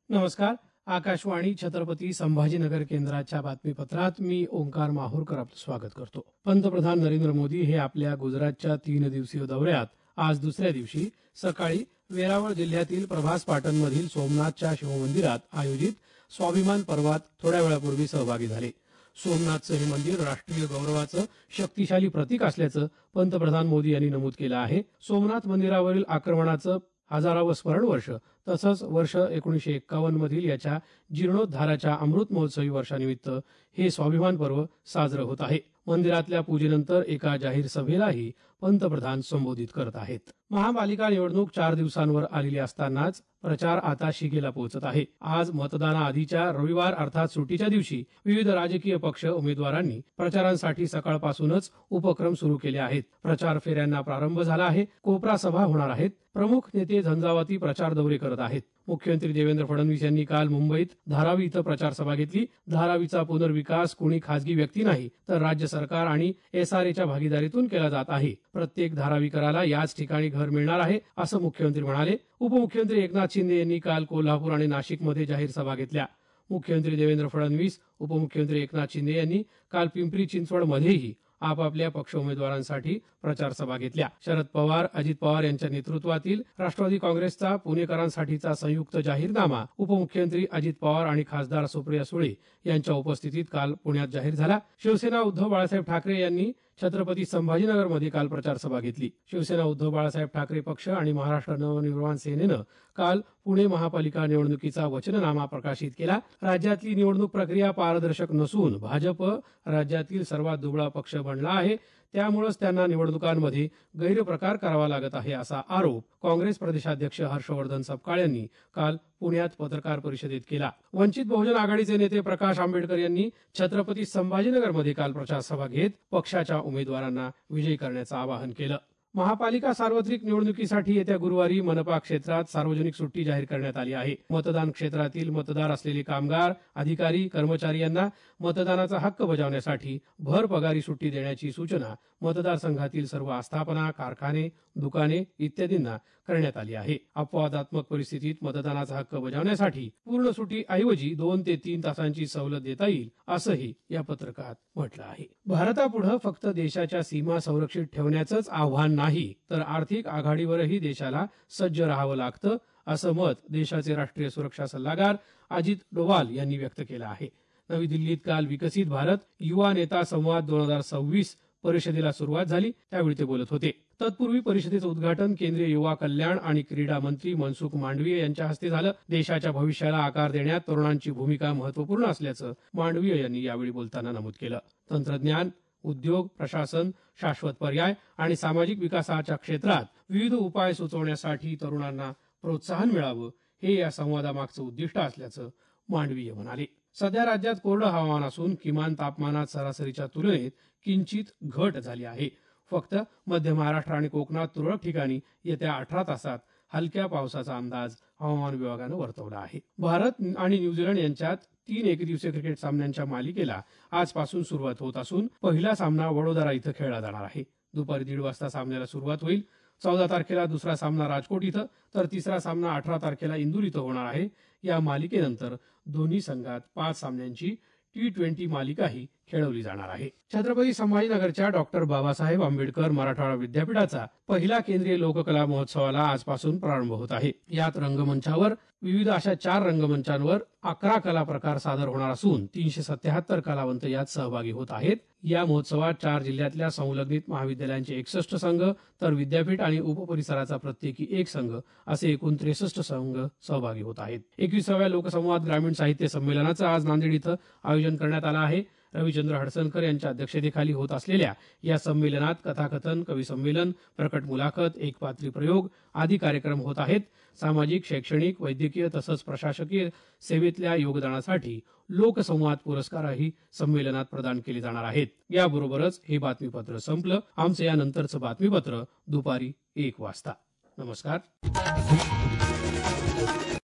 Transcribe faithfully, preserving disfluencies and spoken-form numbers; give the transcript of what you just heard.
नमस्कार. आकाशवाणी छत्रपती संभाजीनगर केंद्राच्या बातमीपत्रात मी ओंकार माहूरकर आपलं स्वागत करतो. पंतप्रधान नरेंद्र मोदी हे आपल्या गुजरातच्या तीन दिवसीय दौऱ्यात आज दुसऱ्या दिवशी सकाळी वेरावळ जिल्ह्यातील प्रभास पाटणमधील सोमनाथच्या शिवमंदिरात आयोजित स्वाभिमान पर्वात थोड्या वेळापूर्वी सहभागी झाले. सोमनाथचं हे मंदिर राष्ट्रीय गौरवाचं शक्तिशाली प्रतीक असल्याचं पंतप्रधान मोदी यांनी नमूद केलं आहे. सोमनाथ मंदिरावरील आक्रमणाचं हजारावं स्मरणवर्ष तसंच वर्ष एकोणीसशे एक्कावन्न मधील याच्या जीर्णोद्धाराच्या अमृत महोत्सवी वर्षानिमित्त हे स्वाभिमान पर्व साजरं होत आहे. मंदिरातल्या पूजेनंतर एका जाहीर सभेलाही पंतप्रधान संबोधित करत आहेत. महापालिका निवडणूक चार दिवसांवर आलेली असतानाच प्रचार आता शिगेला पोहोचत आहे. आज मतदानाआधीच्या रविवार अर्थात सुट्टीच्या दिवशी विविध राजकीय पक्ष उमेदवारांनी प्रचारांसाठी सकाळपासूनच उपक्रम सुरू केले आहेत. प्रचार फेऱ्यांना प्रारंभ झाला आहे. कोपरा सभा होणार आहेत. प्रमुख नेते झंझावाती प्रचार दौरे करत आहेत. मुख्यमंत्री देवेंद्र फडणवीस यांनी काल मुंबईत धारावी इथं प्रचार सभा घेतली. धारावीचा पुनर्विकास कोणी खासगी व्यक्ती नाही तर राज्य सरकार आणि एसआरएच्या भागीदारीतून केला जात आहे. प्रत्येक धारावीकराला याच ठिकाणी घर मिळणार आहे असं मुख्यमंत्री म्हणाले. उपमुख्यमंत्री एकनाथ शिंदे यांनी काल कोल्हापूर आणि नाशिकमध्ये जाहीर सभा घेतल्या. मुख्यमंत्री देवेंद्र फडणवीस, उपमुख्यमंत्री एकनाथ शिंदे यांनी काल पिंपरी चिंचवडमध्येही आपापल्या पक्ष उमेदवारांसाठी प्रचार सभा घेतल्या. शरद पवार, अजित पवार यांच्या नेतृत्वातील राष्ट्रवादी काँग्रेसचा पुणेकरांसाठीचा संयुक्त जाहीरनामा उपमुख्यमंत्री अजित पवार आणि खासदार सुप्रिया सुळे यांच्या उपस्थितीत काल पुण्यात जाहीर झाला. शिवसेना उद्धव बाळासाहेब ठाकरे यांनी छत्रपती संभाजीनगरमध्ये काल प्रचार सभा घेतली. शिवसेना उद्धव बाळासाहेब ठाकरे पक्ष आणि महाराष्ट्र नवनिर्माण सेनेनं काल पुणे महापालिका निवडणुकीचा वचननामा प्रकाशित केला. राज्यातली निवडणूक प्रक्रिया पारदर्शक नसून भाजप राज्यातील सर्वात दुबळा पक्ष बनला आहे. त्यामुळेच त्यांना निवडणुकांमध्ये गैरप्रकार करावा लागत आहे असा आरोप काँग्रेस प्रदेशाध्यक्ष हर्षवर्धन सपकाळ यांनी काल पुण्यात पत्रकार परिषदेत केला. वंचित बहुजन आघाडीचे नेते प्रकाश आंबेडकर यांनी छत्रपती संभाजीनगरमध्ये काल प्रचार सभा घेत पक्षाच्या उमेदवारांना विजयी करण्याचं आवाहन केलं. महापालिका सार्वत्रिक निवडणुकीसाठी येत्या गुरुवारी मनपा क्षेत्रात सार्वजनिक सुट्टी जाहीर करण्यात आली आहे. मतदान क्षेत्रातील मतदार असलेले कामगार, अधिकारी, कर्मचारी यांना मतदानाचा हक्क बजावण्यासाठी भर पगारी सुट्टी देण्याची सूचना मतदारसंघातील सर्व आस्थापना, कारखाने, दुकाने इत्यादींना करण्यात आली आहे. अपवादात्मक परिस्थितीत मतदानाचा हक्क बजावण्यासाठी पूर्ण सुट्टी ऐवजी दोन ते तीन तासांची सवलत देता येईल असंही या पत्रकात म्हटलं आहे. भारतापुढे फक्त देशाच्या सीमा संरक्षित ठेवण्याचंच आव्हान नाही तर आर्थिक आघाडीवरही देशाला सज्ज राहावं लागतं असं मत देशाचे राष्ट्रीय सुरक्षा सल्लागार अजित डोवाल यांनी व्यक्त केलं आहे. नवी दिल्लीत काल विकसित भारत युवा नेता संवाद दोन हजार सव्वीस परिषदेला सुरुवात झाली त्यावेळी ते बोलत होते. तत्पूर्वी परिषदेचं उद्घाटन केंद्रीय युवा कल्याण आणि क्रीडा मंत्री मनसुख मांडवीय यांच्या हस्ते झालं. देशाच्या भविष्याला आकार देण्यात तरुणांची भूमिका महत्वपूर्ण असल्याचं मांडवीय यांनी यावेळी बोलताना नमूद केलं. तंत्रज्ञान, उद्योग, प्रशासन, शाश्वत पर्याय आणि सामाजिक विकासाच्या क्षेत्रात विविध उपाय सुचवण्यासाठी तरुणांना प्रोत्साहन मिळावं हे या संवादामागचं उद्दिष्ट असल्याचं मांडवीय म्हणाले. सध्या राज्यात कोरडं हवामान असून किमान तापमानात सरासरीच्या तुलनेत किंचित घट झाली आहे. फक्त मध्य महाराष्ट्र आणि कोकणात तुरळक ठिकाणी येत्या अठरा तासात हलक्या पावसाचा अंदाज हवामान विभागानं वर्तवला आहे. भारत आणि न्यूझीलंड यांच्यात तीन एकदिवसीय क्रिकेट सामन्यांच्या मालिकेला आजपासून सुरुवात होत असून पहिला सामना वडोदरा इथं खेळला जाणार आहे. दुपारी दीड वाजता सामन्याला सुरुवात होईल. चौदा तारखेला दुसरा सामना राजकोट इथं तर तिसरा सामना अठरा तारखेला इंदूर इथं होणार आहे. या मालिकेनंतर दोन्ही संघात पाच सामन्यांची टी ट्वेंटी मालिकाही खेळवली जाणार आहे. छत्रपती संभाजीनगरच्या डॉक्टर बाबासाहेब आंबेडकर मराठवाडा विद्यापीठाचा पहिला केंद्रीय लोककला महोत्सवाला आजपासून प्रारंभ होत आहे. यात रंगमंचावर विविध अशा चार रंगमंचांवर अकरा कला प्रकार सादर होणार असून तीनशे सत्याहत्तर कलावंत यात सहभागी होत आहेत. या महोत्सवात चार जिल्ह्यातल्या संलग्नित महाविद्यालयांचे एकसष्ट संघ तर विद्यापीठ आणि उपपरिसराचा प्रत्येकी एक संघ असे एकूण त्रेसष्ट संघ सहभागी होत आहेत. एकविसाव्या लोकसंवाद ग्रामीण साहित्य संमेलनाचं आज नांदेड इथं आयोजन करण्यात आलं आहे. रविचंद्र हडसनकर यांच्या अध्यक्षतेखाली होत असलेल्या या संमेलनात कथाकथन, कवी संमेलन, प्रकट मुलाखत, एकपात्री प्रयोग आदी कार्यक्रम होत आहेत. सामाजिक, शैक्षणिक, वैद्यकीय तसंच प्रशासकीय सेवेतल्या योगदानासाठी लोकसंवाद पुरस्कारही संमेलनात प्रदान केले जाणार आहेत. याबरोबरच हे बातमीपत्र संपलं. आमचं यानंतरचं बातमीपत्र दुपारी एक वाजता. नमस्कार.